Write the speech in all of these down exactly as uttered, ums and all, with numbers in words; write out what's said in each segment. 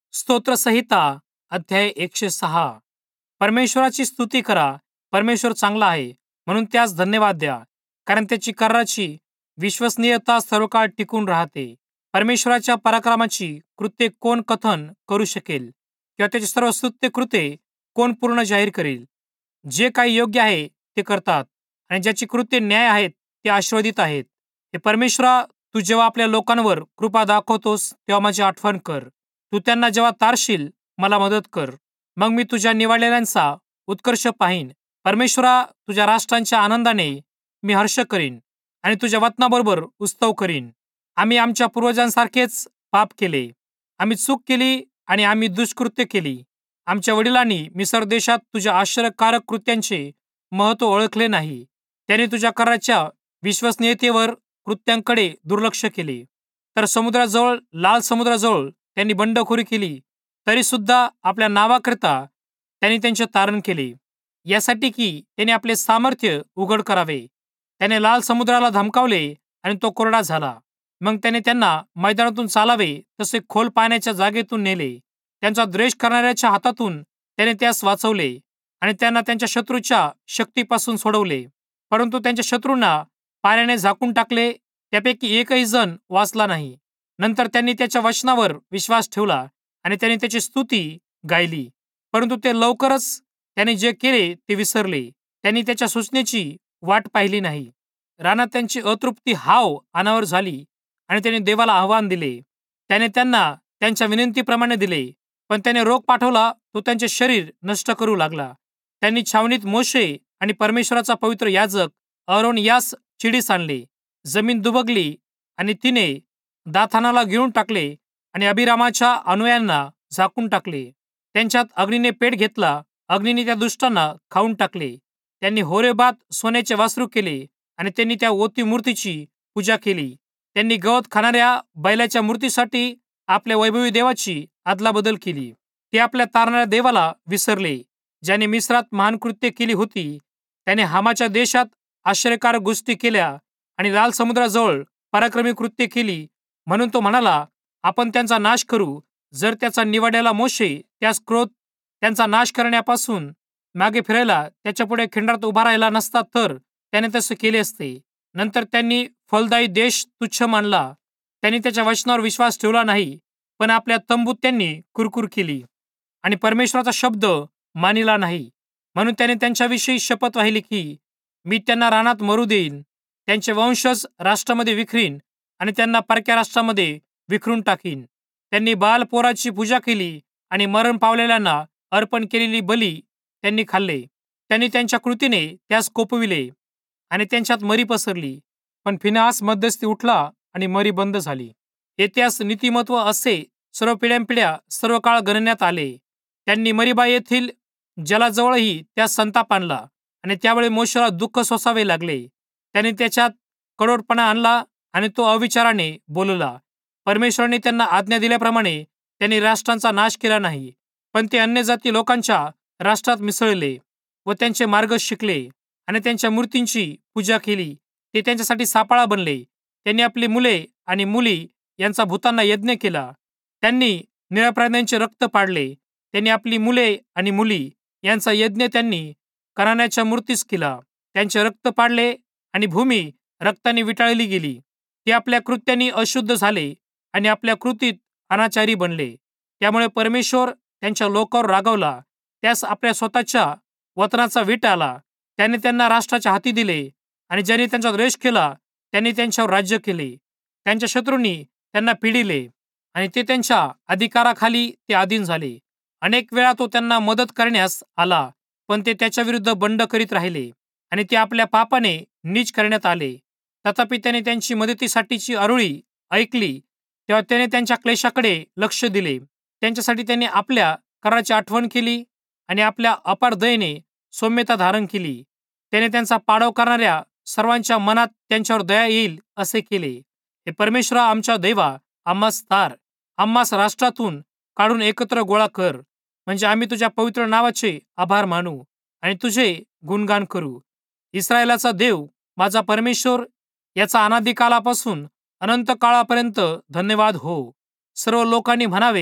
स्तोत्रसंहिता अध्याय एकशे सहा. परमेश्वराची स्तुती करा. परमेश्वर चांगला आहे म्हणून त्यास धन्यवाद द्या, कारण त्याची कराराची विश्वसनीयता सर्वकाळ टिकून राहते. परमेश्वराच्या पराक्रमाची कृत्ये कोण कथन करू शकेल, किंवा त्याची सर्व स्तुत्य कृत्ये कोण पूर्ण जाहीर करेल? जे काही योग्य आहे ते करतात, आणि ज्याची कृत्ये न्याय आहेत ते आशीर्वादित आहेत. हे परमेश्वरा, तू जेव्हा आपल्या लोकांवर कृपा दाखवतोस तेव्हा माझी आठवण कर. तू त्यांना जेव्हा तारशील, मला मदत कर. मग मी तुझ्या निवडलेल्यांचा उत्कर्ष पाहीन. परमेश्वरा, तुझ्या राष्ट्रांच्या आनंदाने मी हर्ष करीन आणि तुझ्या वचनाबरोबर उत्सव करीन. आम्ही आमच्या पूर्वजांसारखेच पाप केले. आम्ही चूक केली आणि आम्ही दुष्कृत्य केली. आमच्या वडिलांनी मिस्र देशात तुझ्या आश्चर्यकारक कृत्यांचे महत्त्व ओळखले नाही. त्यांनी तुझ्या कराराच्या विश्वसनीयतेवर कृत्यांकडे दुर्लक्ष केले. तर समुद्राजवळ, लाल समुद्राजवळ त्यांनी बंडखोरी केली. तरी सुद्धा आपल्या नावाकरिता त्यांनी त्यांचे तारण केले, यासाठी की त्यांनी आपले सामर्थ्य उघड करावे. त्याने लाल समुद्राला धमकावले आणि तो कोरडा झाला. मग त्याने त्यांना मैदानातून चालावे तसे खोल पाण्याच्या जागेतून नेले. त्यांचा द्वेष करणाऱ्याच्या हातातून त्याने त्यास वाचवले आणि त्यांना त्यांच्या शत्रूच्या शक्तीपासून सोडवले. परंतु त्यांच्या शत्रूंना पाण्याने झाकून टाकले, त्यापैकी एकही जण वाचला नाही. नंतर त्यांनी त्याच्या वचनावर विश्वास ठेवला आणि त्यांनी त्याची स्तुती गायली. परंतु ते लवकरच त्याने जे केले ते विसरले. त्यांनी त्याच्या सूचनेची वाट पाहिली नाही. रानात त्यांची अतृप्ती हाव अनावर झाली आणि त्यांनी देवाला आव्हान दिले. त्याने त्यांना त्यांच्या विनंतीप्रमाणे दिले, पण त्याने रोग पाठवला, तो त्यांचे शरीर नष्ट करू लागला. त्यांनी छावणीत मोशे आणि परमेश्वराचा पवित्र याजक अरोन यास चिडीस आणले. जमीन दुबगली आणि तिने दाथानाला गिळून टाकले आणि अभिरामाच्या अनुयायांना झाकून टाकले. त्यांच्यात अग्नीने पेट घेतला. अग्नीने त्या दुष्टांना खाऊन टाकले. त्यांनी होरेबात सोन्याचे वासरू केले आणि त्यांनी त्या ओती मूर्तीची पूजा केली. त्यांनी गवत खाणाऱ्या बैलाच्या मूर्तीसाठी आपल्या वैभवी देवाची अदलाबदल केली. ते आपल्या तारणाऱ्या देवाला विसरले, ज्याने मिस्रात महान कृत्ये केली होती. त्याने हामाच्या देशात आश्चर्यकारक गोष्टी केल्या आणि लाल समुद्राजवळ पराक्रमी कृत्ये केली. म्हणून तो म्हणाला, आपण त्यांचा नाश करू. जर त्याचा निवडलेला मोशे त्यास क्रोध त्यांचा नाश करण्यापासून मागे फिरायला त्याच्यापुढे खिंडारात उभा राहिला नसता, तर त्याने तसे केले असते. नंतर त्यांनी फलदायी देश तुच्छ मानला. त्यांनी त्याच्या वचनावर विश्वास ठेवला नाही, पण आपल्या तंबूत त्यांनी कुरकुर केली आणि परमेश्वराचा शब्द मानिला नाही. म्हणून त्याने त्यांच्याविषयी शपथ वाहिली की मी त्यांना रानात मरू देईन, त्यांचे वंशज राष्ट्रामध्ये विखरीन आणि त्यांना परक्या राष्ट्रामध्ये विखरून टाकीन. त्यांनी बाल पोराची पूजा केली आणि मरण पावलेल्यांना अर्पण केलेली बली त्यांनी खाल्ले. त्यांनी त्यांच्या कृतीने त्यास कोपविले आणि त्यांच्यात मरी पसरली. पण फिनास मध्यस्थी उठला आणि मरी बंद झाली. हे त्यास नीतिमत्व असे सर्व पिढ्यानपिढ्या सर्व काळ गणण्यात आले. त्यांनी मरीबा येथील जलाजवळही त्यास संताप आणला आणि त्यावेळी मोशेला दुःख सोसावे लागले. त्यांनी त्याच्यात कडवटपणा आणला आणि तो अविचाराने बोलला. परमेश्वराने त्यांना आज्ञा दिल्याप्रमाणे त्यांनी राष्ट्रांचा नाश केला नाही, पण ते अन्य जाती लोकांच्या राष्ट्रात मिसळले व त्यांचे मार्ग शिकले आणि त्यांच्या मूर्तींची पूजा केली. ते त्यांच्यासाठी सापळा बनले. त्यांनी आपली मुले आणि मुली यांचा भूतांना यज्ञ केला. त्यांनी निरपराध्यांचे रक्त पाडले. त्यांनी आपली मुले आणि मुली यांचा यज्ञ त्यांनी कनान्याच्या मूर्तीस केला. त्यांचे रक्त पाडले आणि भूमी रक्ताने विटाळली गेली. ते आपल्या कृत्यांनी अशुद्ध झाले आणि आपल्या कृतीत अनाचारी बनले. त्यामुळे परमेश्वर त्यांच्या लोकांवर रागावला. त्यास आपल्या स्वतःच्या वतनाचा वीट आला. त्याने त्यांना राष्ट्राच्या हाती दिले आणि ज्यांनी त्यांचा द्वेष केला त्यांनी त्यांच्यावर राज्य केले. त्यांच्या शत्रूंनी त्यांना पिडिले आणि ते त्यांच्या अधिकाराखाली ते अधीन झाले. अनेक वेळा तो त्यांना मदत करण्यास आला, पण ते त्याच्या विरुद्ध बंड करीत राहिले आणि ते आपल्या पापाने नीच करण्यात आले. तथापि त्याने त्यांची मदतीसाठीची अरुळी ऐकली, तेव्हा त्याने त्यांच्या क्लेशाकडे लक्ष दिले. त्यांच्यासाठी त्यांनी आपल्या कराराची आठवण केली आणि आपल्या अपार दयेने सौम्यता धारण केली. त्याने त्यांचा पाडाव करणाऱ्या सर्वांच्या मनात त्यांच्यावर दया येईल असे केले. हे परमेश्वरा, आमच्या देवा, आम्हास तार, आम्हास राष्ट्रातून काढून एकत्र गोळा कर, म्हणजे आम्ही तुझ्या पवित्र नावाचे आभार मानू आणि तुझे गुणगान करू. इस्रायलाचा देव, माझा परमेश्वर, याचा अनादी कालापासून अनंत काळापर्यंत धन्यवाद हो. सर्व लोकांनी म्हणावे,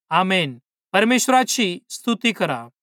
आमेन. परमेश्वराची स्तुती करा.